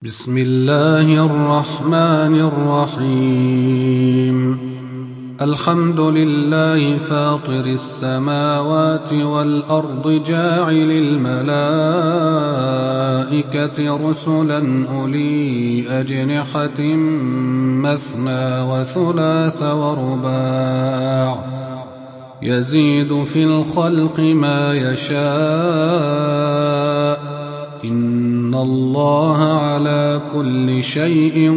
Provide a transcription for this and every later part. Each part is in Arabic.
بسم الله الرحمن الرحيم. الحمد لله فاطر السماوات والأرض جاعل الملائكة رسلا أولي أجنحة مثنى وثلاث ورباع يزيد في الخلق ما يشاء إن الله على كل شيء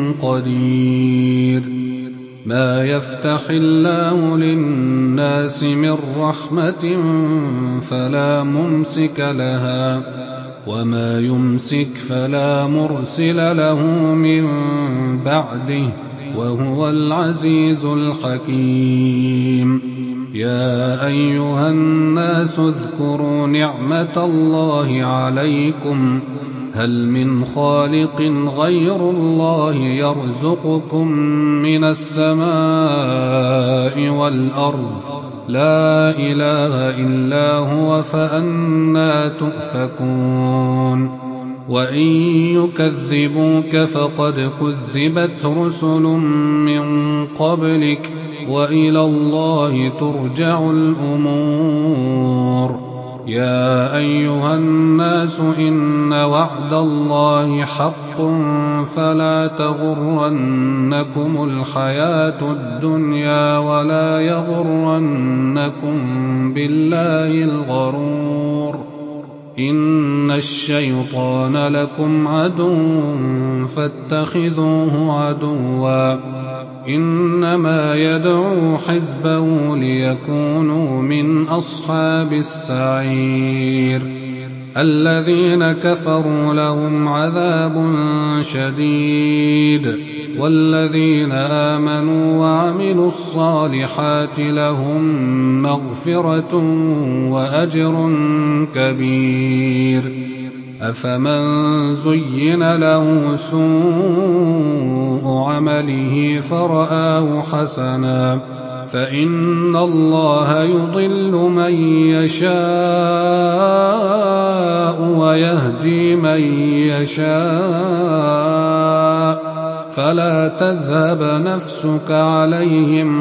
قدير. ما يفتح الله للناس من رحمة فلا ممسك لها وما يمسك فلا مرسل له من بعده وهو العزيز الحكيم. يا أيها الناس اذكروا نعمة الله عليكم هل من خالق غير الله يرزقكم من السماء والأرض لا إله إلا هو فأنى تؤفكون. وإن يكذبوك فقد كذبت رسل من قبلك وإلى الله ترجع الأمور. يا أيها الناس إن وعد الله حق فلا تغرنكم الحياة الدنيا ولا يغرنكم بالله الغرور. إن الشيطان لكم عدو فاتخذوه عدوا إنما يدعو حزبه ليكونوا من أصحاب السعير. الذين كفروا لهم عذاب شديد والذين آمنوا وعملوا الصالحات لهم مغفرة وأجر كبير. أفمن زين له سوء عمله فرآه حسنا فإن الله يضل من يشاء ويهدي من يشاء فلا تذهب نفسك عليهم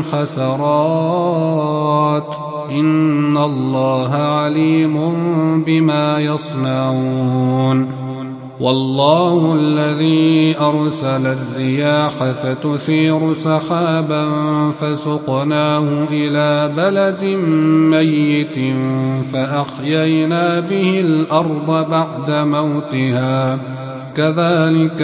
حسرات إن الله عليم بما يصنعون. والله الذي أرسل الرياح فتثير سحابا فسقناه إلى بلد ميت فأحيينا به الأرض بعد موتها كذلك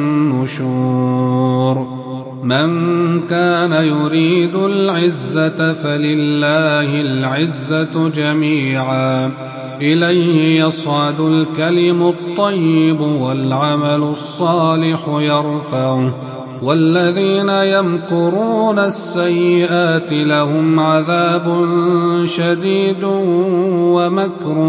النشور. من كان يريد العزة فلله العزة جميعا إليه يصعد الكلم الطيب والعمل الصالح يرفعه والذين يمكرون السيئات لهم عذاب شديد ومكر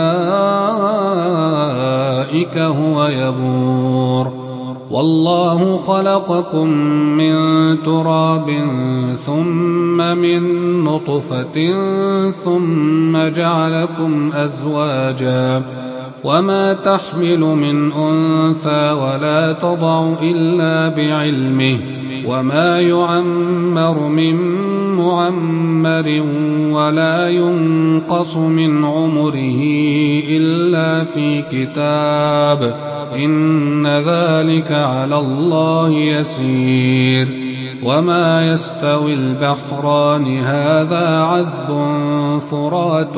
أولئك هو يبور. والله خلقكم من تراب ثم من نطفة ثم جعلكم أزواجا وما تحمل من أنثى ولا تضع إلا بعلمه وما يعمر من معمر ولا ينقص من عمره إلا في كتاب إن ذلك على الله يسير. وما يستوي البحران هذا عذب فرات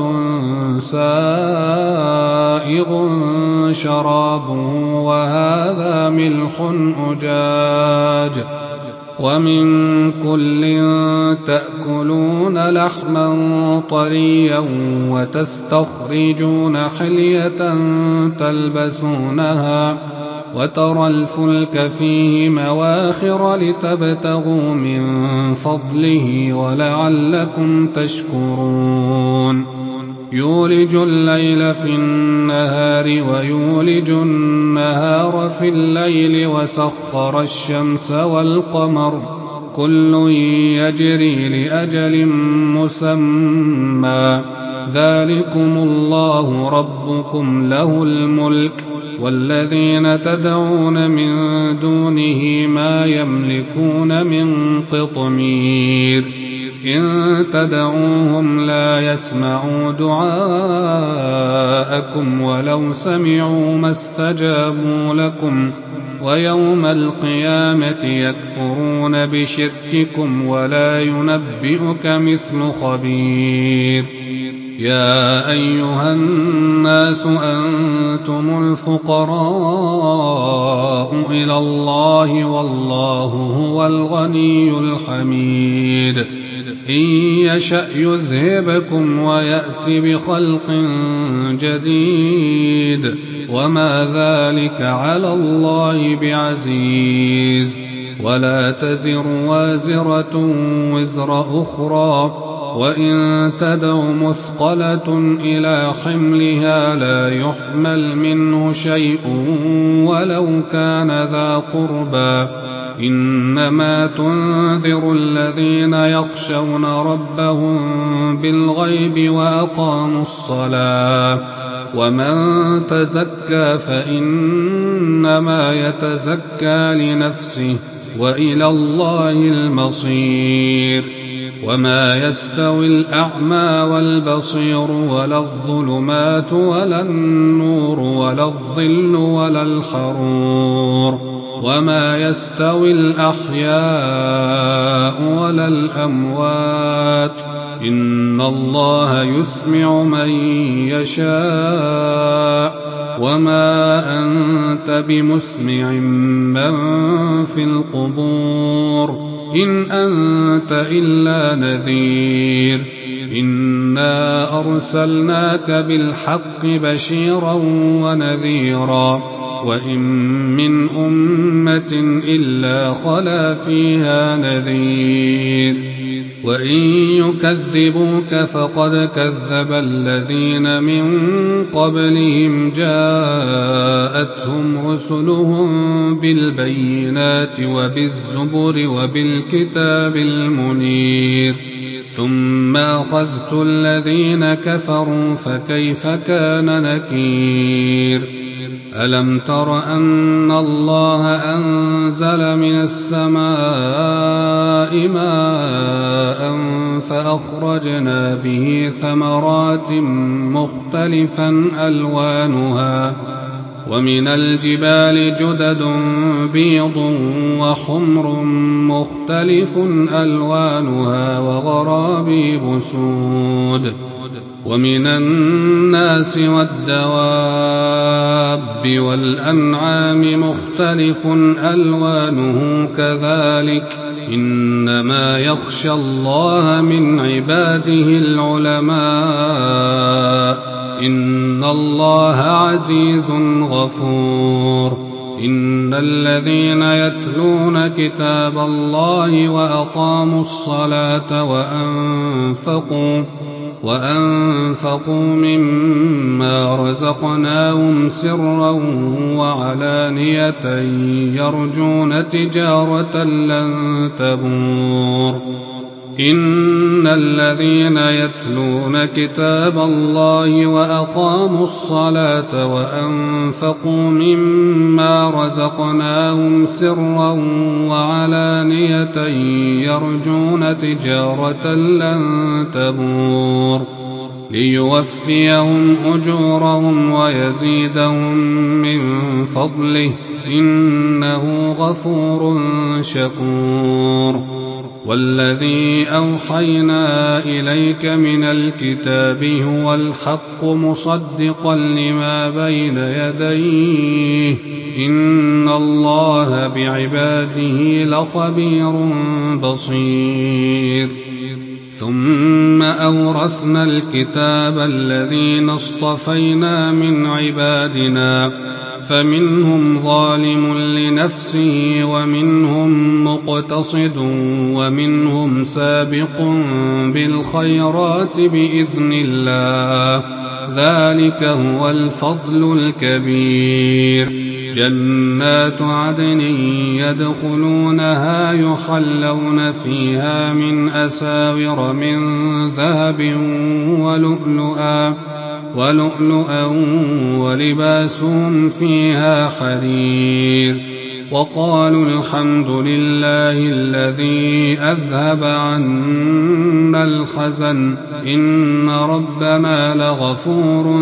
سائغ شرابه وهذا ملح أجاج ومن كل تأكلون لحما طريا وتستخرجون حلية تلبسونها وترى الفلك فيه مواخر لتبتغوا من فضله ولعلكم تشكرون. يولج الليل في النهار ويولج النهار في الليل وسخر الشمس والقمر كل يجري لأجل مسمى ذلكم الله ربكم له الملك والذين تدعون من دونه ما يملكون من قطمير إن تدعوهم لا يسمعوا دعاءكم ولو سمعوا ما استجابوا لكم ويوم القيامة يكفرون بشرككم ولا ينبئك مثل خبير يا أيها الناس أنتم الفقراء إلى الله والله هو الغني الحميد إن يشأ يذهبكم ويأت بخلق جديد وما ذلك على الله بعزيز ولا تزر وازرة وزر أخرى وإن تدع مثقلة إلى حملها لا يحمل منه شيء ولو كان ذا قربى إنما تنذر الذين يخشون ربهم بالغيب وأقاموا الصلاة ومن تزكى فإنما يتزكى لنفسه وإلى الله المصير وما يستوي الأعمى والبصير ولا الظلمات ولا النور ولا الظل ولا الحرور وما يستوي الأحياء ولا الأموات إن الله يسمع من يشاء وما أنت بمسمع من في القبور إن أنت إلا نذير إنا أرسلناك بالحق بشيرا ونذيرا وإن من أمة إلا خلا فيها نذير وإن يكذبوك فقد كذب الذين من قبلهم جاءتهم رسلهم بالبينات وبالزبر وبالكتاب المنير ثم أخذت الذين كفروا فكيف كان نكير ألم تر أن الله أنزل من السماء ماء فأخرجنا به ثمرات مختلفا ألوانها ومن الجبال جدد بيض وحمر مختلف ألوانها وغرابيب سود ومن الناس والدواب والأنعام مختلف ألوانه كذلك إنما يخشى الله من عباده العلماء إن الله عزيز غفور إن الذين يتلون كتاب الله وأقاموا الصلاة وأنفقوا مما رزقناهم سرا وعلانية يرجون تجارة لن تبور إن الذين يتلون كتاب الله وأقاموا الصلاة وأنفقوا مما رزقناهم سرا وعلانية يرجون تجارة لن تبور ليوفيهم أجورهم ويزيدهم من فضله إنه غفور شكور والذي أوحينا إليك من الكتاب هو الحق مصدقا لما بين يديه إن الله بعباده لخبير بصير ثم أورثنا الكتاب الذين اصطفينا من عبادنا فمنهم ظالم لنفسه ومنهم مقتصد ومنهم سابق بالخيرات بإذن الله ذلك هو الفضل الكبير جنات عدن يدخلونها يحلون فيها من أساور من ذهب ولؤلؤا ولؤلؤا ولباسهم فيها حرير وقالوا الحمد لله الذي أذهب عنا الحزن إن ربنا لغفور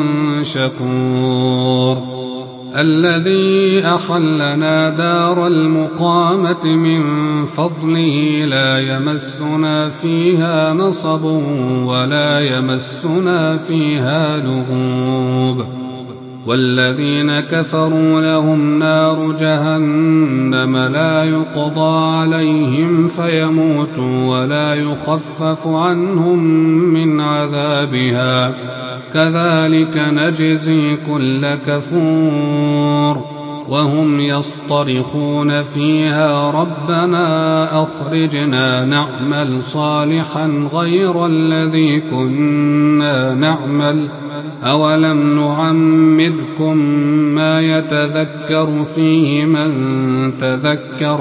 شكور الذي أحلنا دار المقامة من فضله لا يمسنا فيها نصب ولا يمسنا فيها لغوب والذين كفروا لهم نار جهنم لا يقضى عليهم فيموتوا ولا يخفف عنهم من عذابها كذلك نجزي كل كفور وهم يصطرخون فيها ربنا أخرجنا نعمل صالحا غير الذي كنا نعمل أولم نعمركم ما يتذكر فيه من تذكر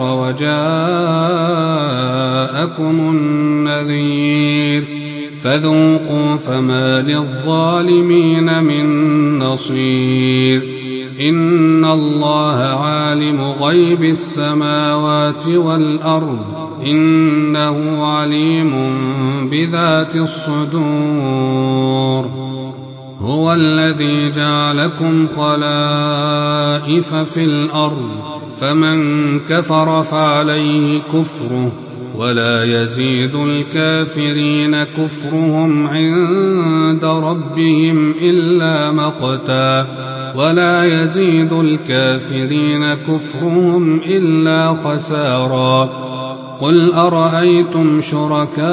وجاءكم النذير فذوقوا فما للظالمين من نصير إن الله عالم غيب السماوات والأرض إنه عليم بذات الصدور هو الذي جعلكم خلائف في الأرض فمن كفر فعليه كفره ولا يزيد الكافرين كفرهم عند ربهم إلا مقتا ولا يزيد الكافرين كفرهم إلا خسارا قل أرأيتم شركاءكم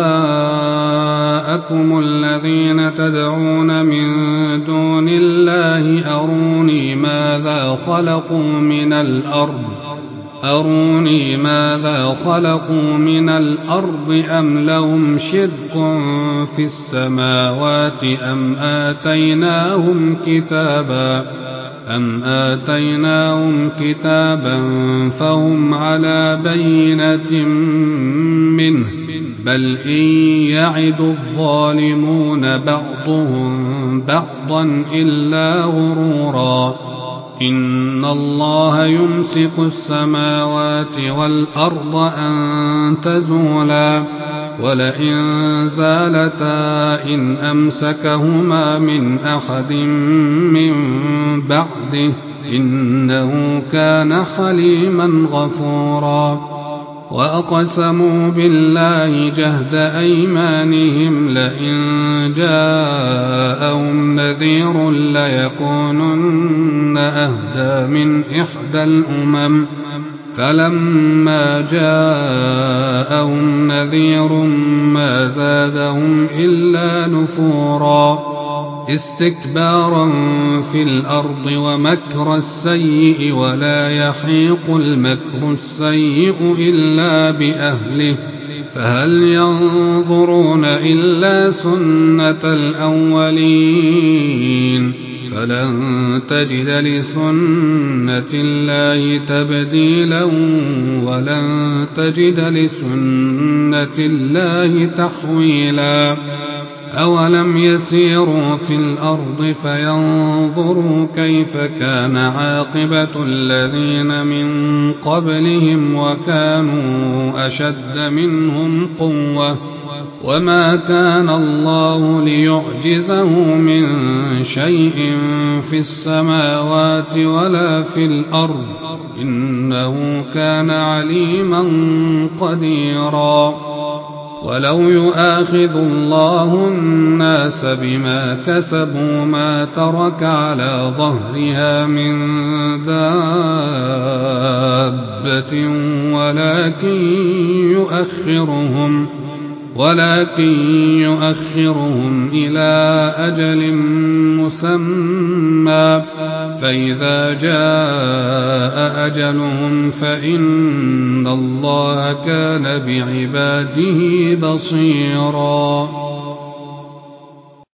الذين تدعون من دون الله أروني ماذا خلقوا من الأرض أم لهم شرك في السماوات أم آتيناهم كتابا فهم على بينة منه بل إن يعد الظالمون بعضهم بعضا إلا غرورا إن الله يمسك السماوات والأرض أن تزولا ولئن زالتا إن أمسكهما من أحد من بعده إنه كان حليما غفورا وأقسموا بالله جهد أيمانهم لئن جاءهم نذير ليكونن أهدى من إحدى الأمم فلما جاءهم نذير ما زادهم إلا نفورا استكبارا في الأرض ومكر السيء ولا يحيق المكر السيء إلا بأهله فهل ينظرون إلا سنة الأولين فلن تجد لسنة الله تبديلا ولن تجد لسنة الله تحويلا أولم يسيروا في الأرض فينظروا كيف كان عاقبة الذين من قبلهم وكانوا أشد منهم قوة وما كان الله ليعجزه من شيء في السماوات ولا في الأرض إنه كان عليما قديرا ولو يؤاخذ الله الناس بما كسبوا ما ترك على ظهرها من دابة ولكن يؤخرهم إلى أجل مسمى فإذا جاء أجلهم فإن الله كان بعباده بصيرا